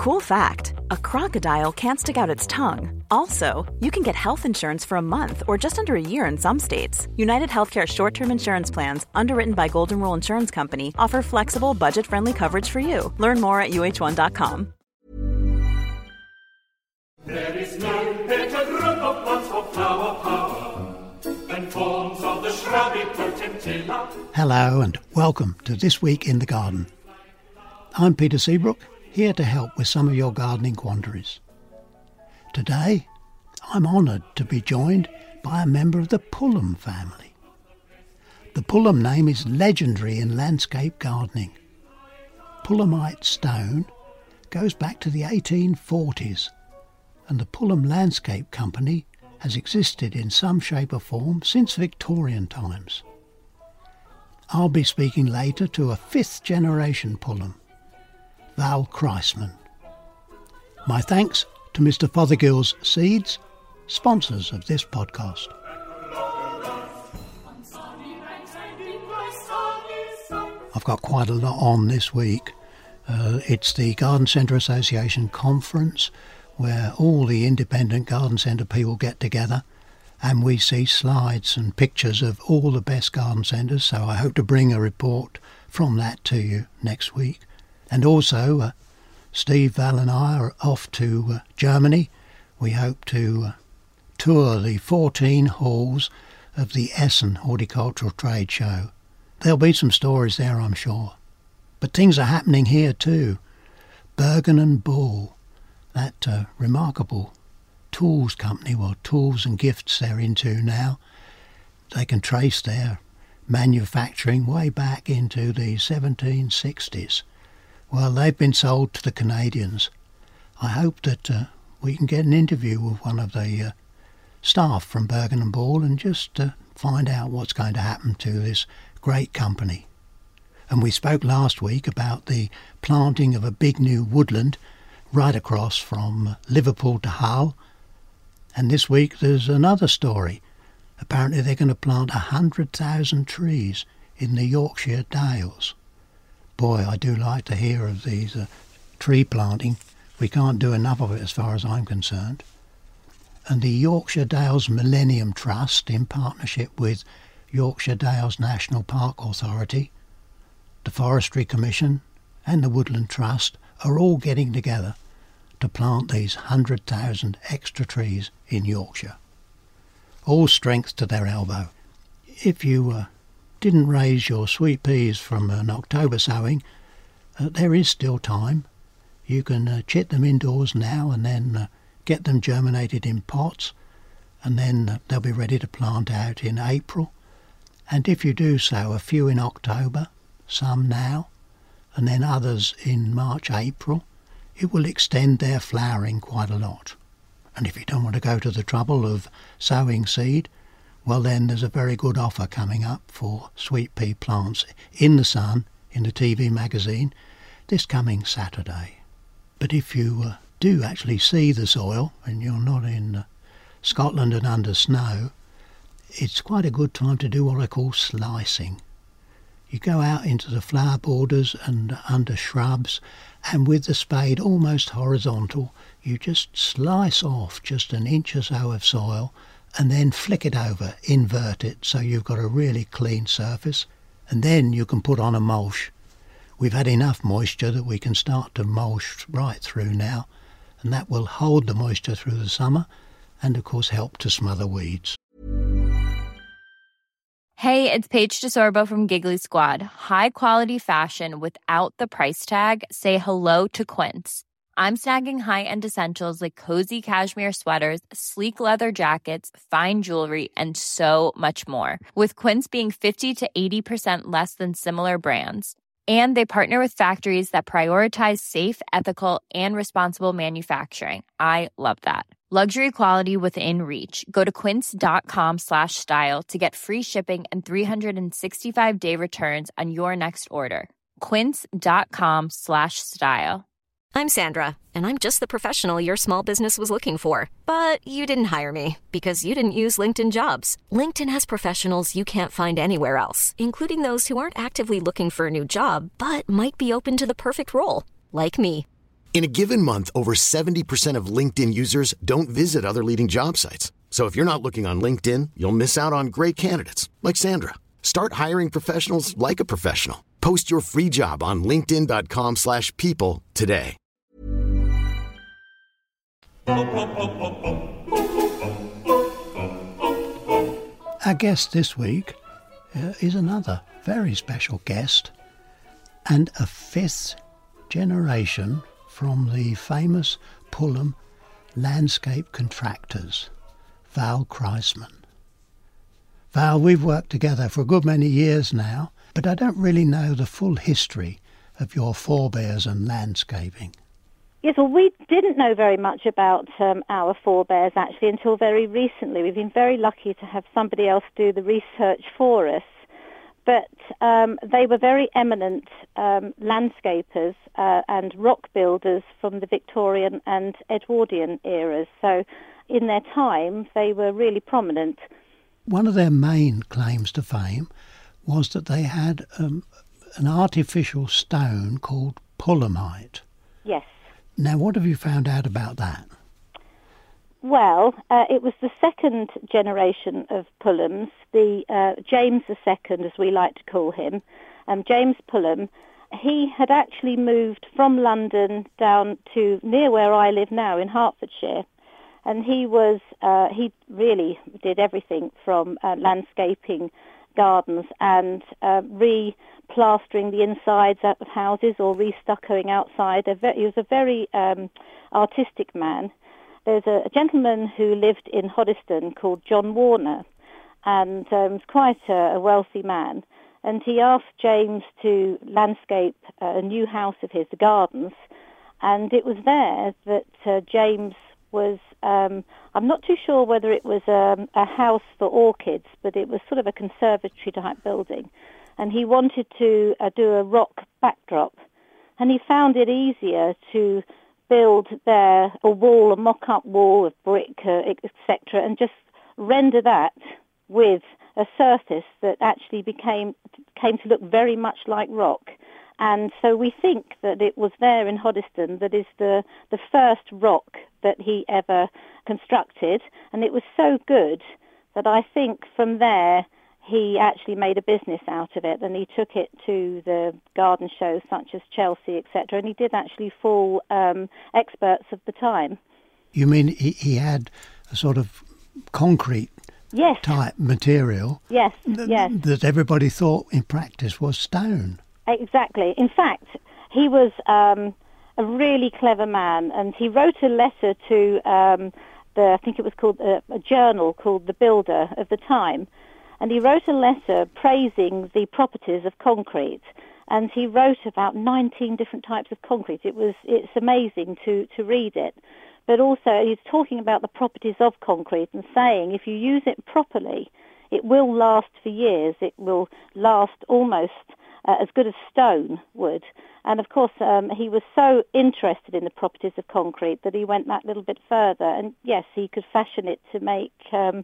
Cool fact, a crocodile can't stick out its tongue. Also, you can get health insurance for a month or just under a year in some states. United Healthcare short-term insurance plans, underwritten by Golden Rule Insurance Company, offer flexible, budget-friendly coverage for you. Learn more at UH1.com. There is no better group of plants for flower power than forms of the shrubby potentilla. Hello and welcome to This Week in the Garden. I'm Peter Seabrook, here to help with some of your gardening quandaries. Today, I'm honoured to be joined by a member of the Pullum family. The Pullum name is legendary in landscape gardening. Pullumite stone goes back to the 1840s, and the Pullum Landscape Company has existed in some shape or form since Victorian times. I'll be speaking later to a fifth-generation Pullum, Val Kreisman. My thanks to Mr. Fothergill's Seeds, sponsors of this podcast. I've got quite a lot on this week. It's the Garden Centre Association conference where all the independent garden centre people get together and we see slides and pictures of all the best garden centres, so I hope to bring a report from that to you next week. And also, Steve, Val and I are off to Germany. We hope to tour the 14 halls of the Essen Horticultural Trade Show. There'll be some stories there, I'm sure. But things are happening here too. Bergen and Bull, that remarkable tools company, well, tools and gifts they're into now. They can trace their manufacturing way back into the 1760s. Well, they've been sold to the Canadians. I hope that we can get an interview with one of the staff from Bergen and Bull and just find out what's going to happen to this great company. And we spoke last week about the planting of a big new woodland right across from Liverpool to Hull. And this week there's another story. Apparently they're going to plant 100,000 trees in the Yorkshire Dales. Boy, I do like to hear of these tree planting. We can't do enough of it as far as I'm concerned. And the Yorkshire Dales Millennium Trust, in partnership with Yorkshire Dales National Park Authority, the Forestry Commission and the Woodland Trust are all getting together to plant these 100,000 extra trees in Yorkshire. All strength to their elbow. If you didn't raise your sweet peas from an October sowing, there is still time. You can chit them indoors now and then get them germinated in pots, and then they'll be ready to plant out in April. And if you do sow a few in October, some now, and then others in March, April, it will extend their flowering quite a lot. And if you don't want to go to the trouble of sowing seed, well then there's a very good offer coming up for sweet pea plants in the Sun, in the TV magazine, this coming Saturday. But if you do actually see the soil and you're not in Scotland and under snow, it's quite a good time to do what I call slicing. You go out into the flower borders and under shrubs, and with the spade almost horizontal, you just slice off just an inch or so of soil and then flick it over, invert it, so you've got a really clean surface. And then you can put on a mulch. We've had enough moisture that we can start to mulch right through now, and that will hold the moisture through the summer and of course help to smother weeds. Hey, it's Paige DeSorbo from Giggly Squad. High quality fashion without the price tag. Say hello to Quince. I'm snagging high-end essentials like cozy cashmere sweaters, sleek leather jackets, fine jewelry, and so much more. With Quince being 50 to 80% less than similar brands. And they partner with factories that prioritize safe, ethical, and responsible manufacturing. I love that. Luxury quality within reach. Go to quince.com/style to get free shipping and 365-day returns on your next order. Quince.com/style. I'm Sandra, and I'm just the professional your small business was looking for. But you didn't hire me because you didn't use LinkedIn Jobs. LinkedIn has professionals you can't find anywhere else, including those who aren't actively looking for a new job, but might be open to the perfect role, like me. In a given month, over 70% of LinkedIn users don't visit other leading job sites. So if you're not looking on LinkedIn, you'll miss out on great candidates like Sandra. Start hiring professionals like a professional. Post your free job on linkedin.com/people today. Our guest this week is another very special guest, and a fifth generation from the famous Pullham landscape contractors, Val Kreisman. Val, we've worked together for a good many years now, but I don't really know the full history of your forebears and landscaping. Yes, well, we didn't know very much about our forebears, actually, until very recently. We've been very lucky to have somebody else do the research for us. But they were very eminent landscapers and rock builders from the Victorian and Edwardian eras. So in their time, they were really prominent. One of their main claims to fame was that they had an artificial stone called Pullhamite. Yes. Now, what have you found out about that? Well, it was the second generation of Pullhams, the James II, as we like to call him, James Pullham. He had actually moved from London down to near where I live now in Hertfordshire, and he really did everything from landscaping gardens and re-plastering the insides of houses or re-stuccoing outside. He was a very artistic man. There's a gentleman who lived in Hoddesdon called John Warner, and was quite a wealthy man. And he asked James to landscape a new house of his, the gardens. And it was there that James was, I'm not too sure whether it was a house for orchids, but it was sort of a conservatory type building. And he wanted to do a rock backdrop. And he found it easier to build there a mock-up wall of brick, etc., and just render that with a surface that actually came to look very much like rock. And so we think that it was there in Hoddesdon that is the first rock that he ever constructed, and it was so good that I think from there he actually made a business out of it, and he took it to the garden shows such as Chelsea, etc., and he did actually fool experts of the time. You mean he had a sort of concrete type material that everybody thought in practice was stone? Exactly. In fact, he was a really clever man, and he wrote a letter to I think it was called a journal called The Builder of the time, and he wrote a letter praising the properties of concrete, and he wrote about 19 different types of concrete. It's amazing to read it. But also he's talking about the properties of concrete and saying if you use it properly, it will last for years. It will last almost as good as stone would. And of course, he was so interested in the properties of concrete that he went that little bit further. And yes, he could fashion it to make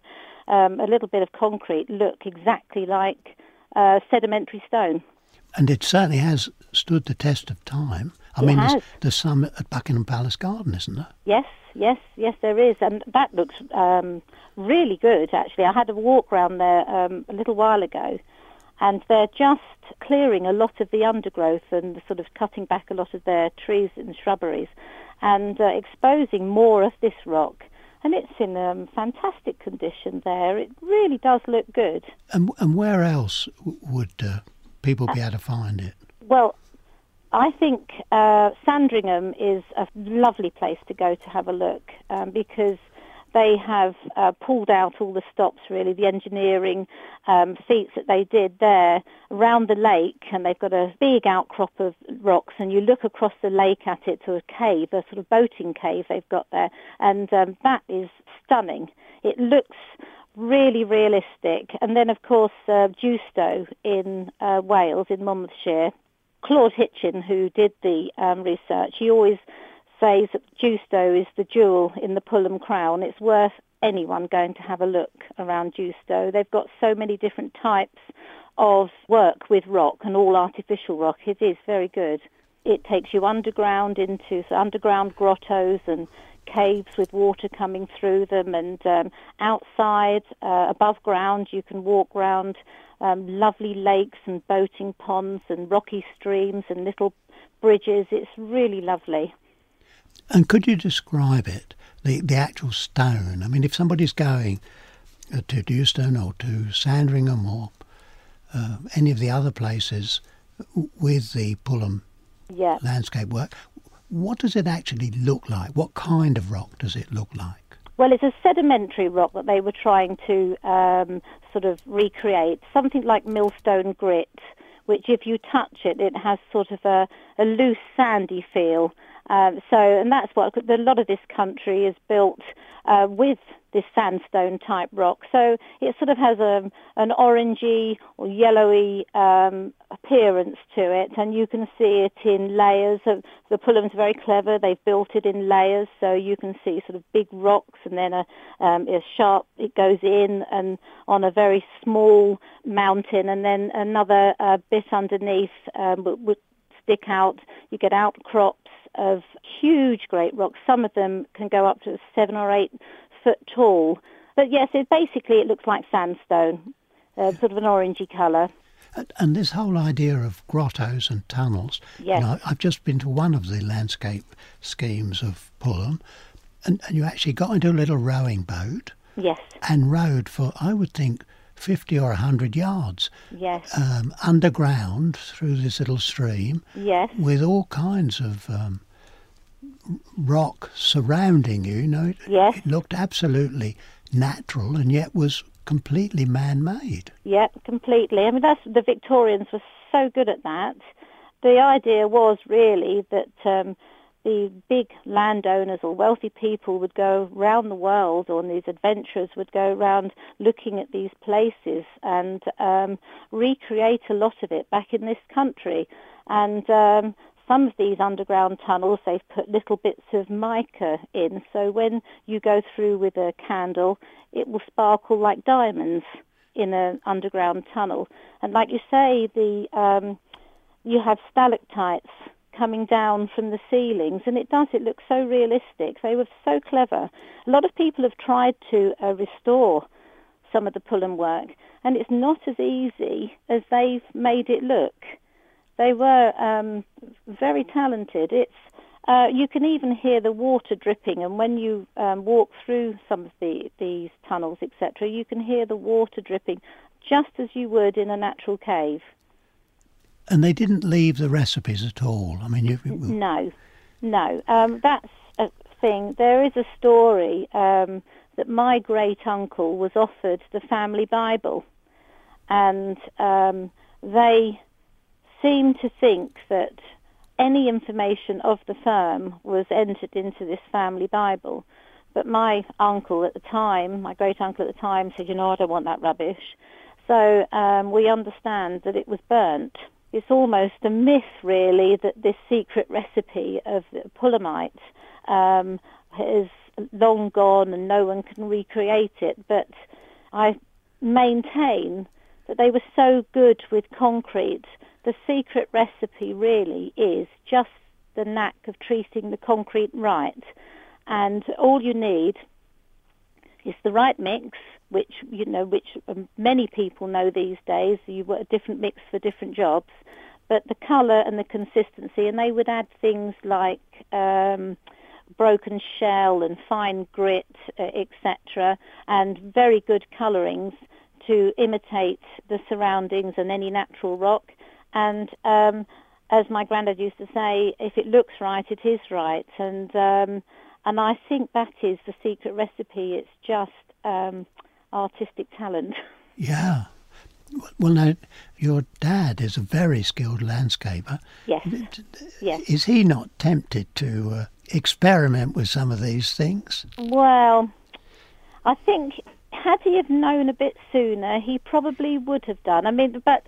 a little bit of concrete look exactly like sedimentary stone. And it certainly has stood the test of time. I mean, there's some at Buckingham Palace Garden, isn't there? Yes, there is. And that looks really good, actually. I had a walk around there a little while ago, and they're just clearing a lot of the undergrowth and sort of cutting back a lot of their trees and shrubberies and exposing more of this rock. And it's in fantastic condition there. It really does look good. And where else would people be able to find it? Well, I think Sandringham is a lovely place to go to have a look because they have pulled out all the stops, really, the engineering feats that they did there around the lake, and they've got a big outcrop of rocks, and you look across the lake at it to a cave, a sort of boating cave they've got there, and that is stunning. It looks really realistic. And then, of course, Dewstow in Wales, in Monmouthshire. Claude Hitchin, who did the research, he always says that Dewstow is the jewel in the Pullham crown. It's worth anyone going to have a look around Dewstow. They've got so many different types of work with rock and all artificial rock. It is very good. It takes you underground into underground grottos and caves with water coming through them, and outside, above ground, you can walk round lovely lakes and boating ponds and rocky streams and little bridges. It's really lovely. And could you describe it, the actual stone? I mean, if somebody's going to Dewston or to Sandringham or any of the other places with the Pulham landscape work, what does it actually look like? What kind of rock does it look like? Well, it's a sedimentary rock that they were trying to sort of recreate, something like millstone grit, which if you touch it, it has sort of a loose, sandy feel. And that's what a lot of this country is built with this sandstone type rock. So it sort of has an orangey or yellowy appearance to it, and you can see it in layers. The Pulham's very clever. They've built it in layers, so you can see sort of big rocks, and then a sharp, it goes in and on a very small mountain, and then another bit underneath would stick out. You get outcrops of huge great rocks. Some of them can go up to 7 or 8 foot tall. But yes, it looks like sandstone, sort of an orangey colour. And this whole idea of grottos and tunnels, yes. I've just been to one of the landscape schemes of Pulham, and you actually got into a little rowing boat, yes, and rowed for, I would think, 50 or 100 yards, yes, underground through this little stream, yes, with all kinds of rock surrounding you. Yes. It looked absolutely natural and yet was completely man-made. Yeah, completely. I mean, the Victorians were so good at that. The idea was really that the big landowners or wealthy people would go round the world, or these adventurers would go around looking at these places and recreate a lot of it back in this country. And some of these underground tunnels, they've put little bits of mica in, so when you go through with a candle, it will sparkle like diamonds in an underground tunnel. And like you say, you have stalactites coming down from the ceilings, and it looks so realistic. They were so clever. A lot of people have tried to restore some of the Pulham work, and it's not as easy as they've made it look. They were very talented. You can even hear the water dripping, and when you walk through some of these tunnels, etc., you can hear the water dripping just as you would in a natural cave. And they didn't leave the recipes at all. I mean, No. That's a thing. There is a story that my great uncle was offered the family Bible, and they seem to think that any information of the firm was entered into this family Bible. But my uncle at the time, my great uncle at the time, said, I don't want that rubbish. So we understand that it was burnt. It's almost a myth, really, that this secret recipe of the Pulhamite is long gone and no one can recreate it. But I maintain that they were so good with concrete. The secret recipe really is just the knack of treating the concrete right. And all you need is the right mix, which many people know these days. You want a different mix for different jobs, but the colour and the consistency. And they would add things like broken shell and fine grit, etc., and very good colourings to imitate the surroundings and any natural rock. And as my granddad used to say, if it looks right, it is right. And I think that is the secret recipe. It's just artistic talent. Yeah. Well, now, your dad is a very skilled landscaper. Yes. Yes. Is he not tempted to experiment with some of these things? Well, I think had he have known a bit sooner, he probably would have done. I mean, but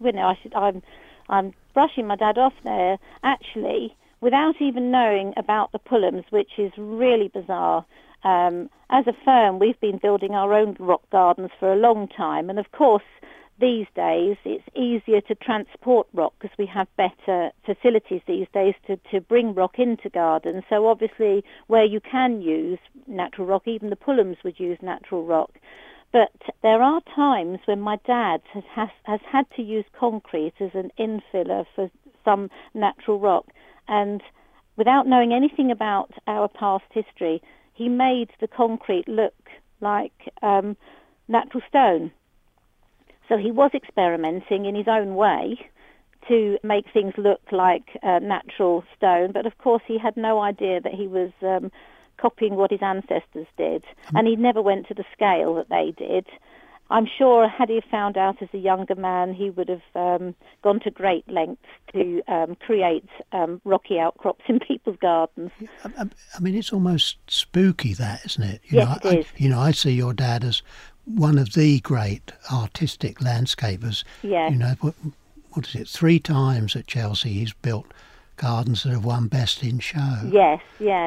I'm brushing my dad off there. Actually, without even knowing about the Pulhams, which is really bizarre. As a firm, we've been building our own rock gardens for a long time, and of course, these days it's easier to transport rock because we have better facilities these days to bring rock into gardens. So obviously where you can use natural rock, even the Pullums would use natural rock. But there are times when my dad has had to use concrete as an infiller for some natural rock. And without knowing anything about our past history, he made the concrete look like natural stone. So he was experimenting in his own way to make things look like natural stone, but of course he had no idea that he was copying what his ancestors did, and he never went to the scale that they did. I'm sure had he found out as a younger man, he would have gone to great lengths to create rocky outcrops in people's gardens. I mean, it's almost spooky, that, isn't it? Yes, it is. I see your dad as one of the great artistic landscapers. Yes. What is it? 3 times at Chelsea he's built gardens that have won Best in Show. Yes.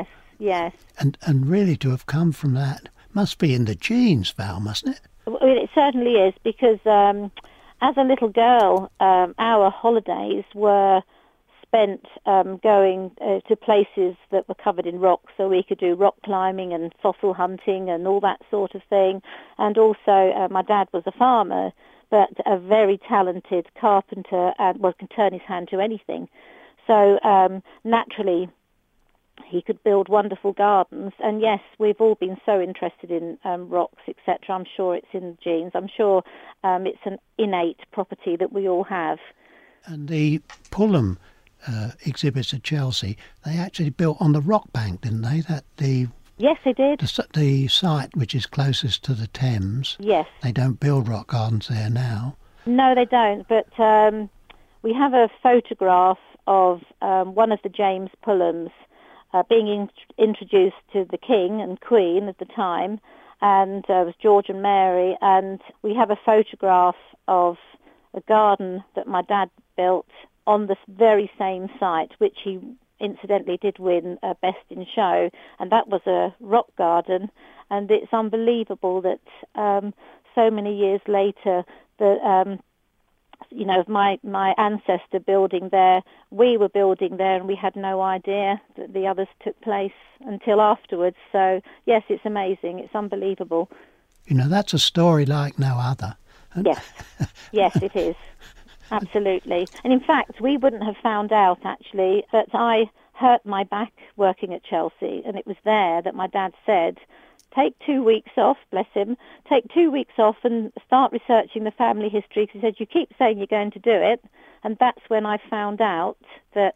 And really to have come from that must be in the genes, Val, mustn't it? Well, it certainly is, because as a little girl, our holidays were spent going to places that were covered in rocks, so we could do rock climbing and fossil hunting and all that sort of thing. And also, my dad was a farmer, but a very talented carpenter and can turn his hand to anything. So naturally, he could build wonderful gardens. And yes, we've all been so interested in rocks, etc. I'm sure it's in the genes. I'm sure it's an innate property that we all have. And the Pullum exhibits at Chelsea, they actually built on the rock bank, didn't they? Yes, they did. The site which is closest to the Thames. Yes. They don't build rock gardens there now. No, they don't. But we have a photograph of one of the James Pullums being introduced to the King and Queen at the time, and it was George and Mary. And we have a photograph of a garden that my dad built on the very same site, which he incidentally did win Best in Show, and that was a rock garden. And it's unbelievable that so many years later that my ancestor building there, we were building there, and we had no idea that the others took place until afterwards. So yes, it's amazing, it's unbelievable. That's a story like no other. Yes, it is. Absolutely. And in fact, we wouldn't have found out, actually, that I hurt my back working at Chelsea, and it was there that my dad said, take 2 weeks off, bless him, take 2 weeks off and start researching the family history, because he said, you keep saying you're going to do it. And that's when I found out that,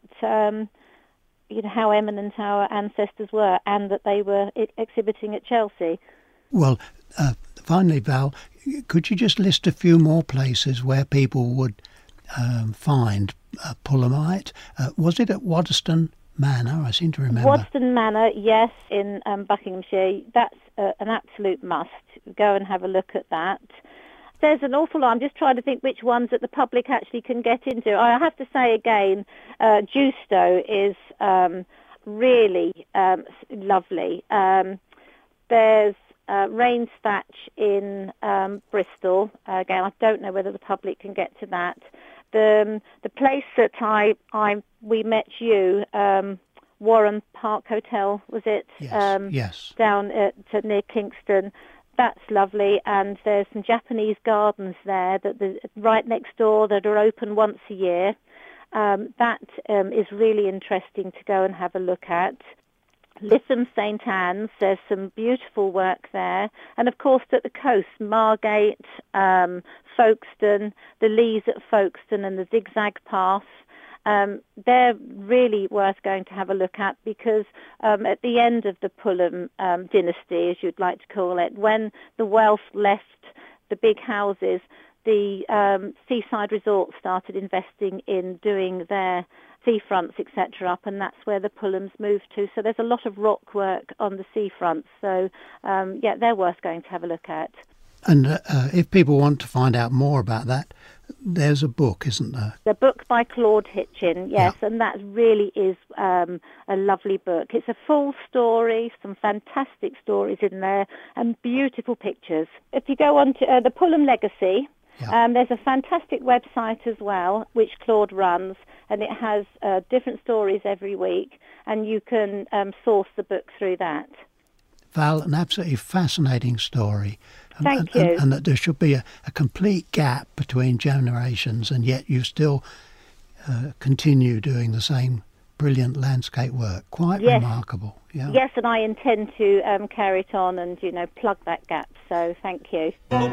how eminent our ancestors were, and that they were exhibiting at Chelsea. Well, finally, Val, could you just list a few more places where people would find Pullumite? Was it at Waddesdon Manor? I seem to remember. Waddesdon Manor, yes, in Buckinghamshire. That's an absolute must. Go and have a look at that. There's an awful lot. I'm just trying to think which ones that the public actually can get into. I have to say again, Jewstow is really lovely. There's Rainsthatch in Bristol. Again, I don't know whether the public can get to that. The place that we met you, Warren Park Hotel, was it? Yes. Down near Kingston. That's lovely. And there's some Japanese gardens there right next door that are open once a year. That is really interesting to go and have a look at. Lytham St Anne's, there's some beautiful work there. And of course at the coast, Margate, Folkestone, the Leas at Folkestone and the Zigzag Path. They're really worth going to have a look at, because at the end of the Pullum dynasty, as you'd like to call it, when the wealth left the big houses, the seaside resorts started investing in doing their seafronts, etc. up, and that's where the Pullums moved to. So there's a lot of rock work on the seafront. So, they're worth going to have a look at. And if people want to find out more about that, there's a book, isn't there? The book by Claude Hitchin, yes, yeah. And that really is a lovely book. It's a full story, some fantastic stories in there, and beautiful pictures. If you go on to the Pullum Legacy, Yeah. There's a fantastic website as well, which Claude runs, and it has different stories every week, and you can source the book through that. Val, an absolutely fascinating story. Thank you. And that there should be a complete gap between generations, and yet you still continue doing the same brilliant landscape work. Quite remarkable. Yeah. Yes, and I intend to carry it on and, plug that gap. So thank you.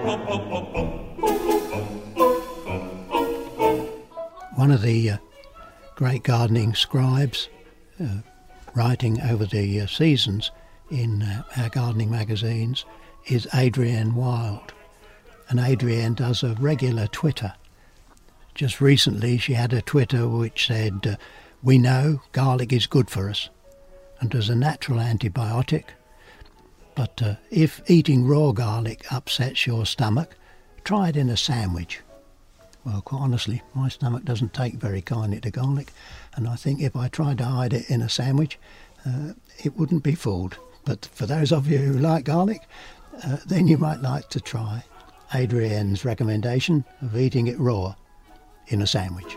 One of the great gardening scribes writing over the seasons in our gardening magazines is Adrienne Wild. And Adrienne does a regular Twitter. Just recently she had a Twitter which said, "We know garlic is good for us and as a natural antibiotic, but if eating raw garlic upsets your stomach, try it in a sandwich." Well, quite honestly, my stomach doesn't take very kindly to garlic, and I think if I tried to hide it in a sandwich, it wouldn't be fooled. But for those of you who like garlic, then you might like to try Adrienne's recommendation of eating it raw in a sandwich.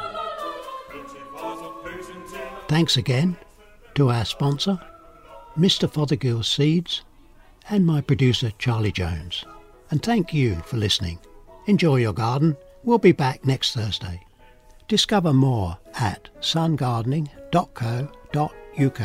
Thanks again to our sponsor, Mr. Fothergill Seeds, and my producer Charlie Jones. And thank you for listening. Enjoy your garden. We'll be back next Thursday. Discover more at sungardening.co.uk.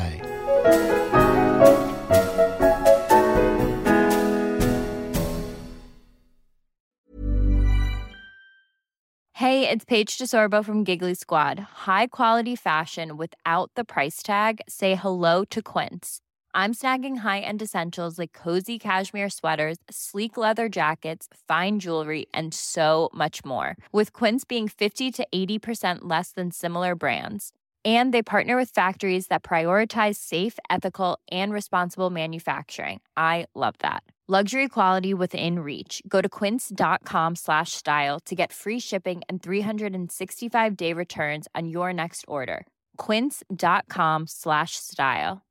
Hey, it's Paige DeSorbo from Giggly Squad. High quality fashion without the price tag. Say hello to Quince. I'm snagging high-end essentials like cozy cashmere sweaters, sleek leather jackets, fine jewelry, and so much more. With Quince being 50 to 80% less than similar brands. And they partner with factories that prioritize safe, ethical, and responsible manufacturing. I love that. Luxury quality within reach. Go to quince.com/style to get free shipping and 365-day returns on your next order. Quince.com/style.